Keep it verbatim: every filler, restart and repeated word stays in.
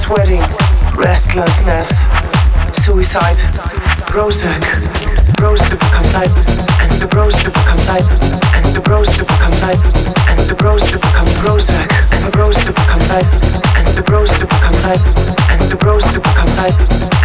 sweating, restlessness, suicide, Prozac, bros to become light, and the bros to become light, and the bros to become light, and the bros to become Prozac, and the bros to become light, and the bros to become light, and the bros to become light.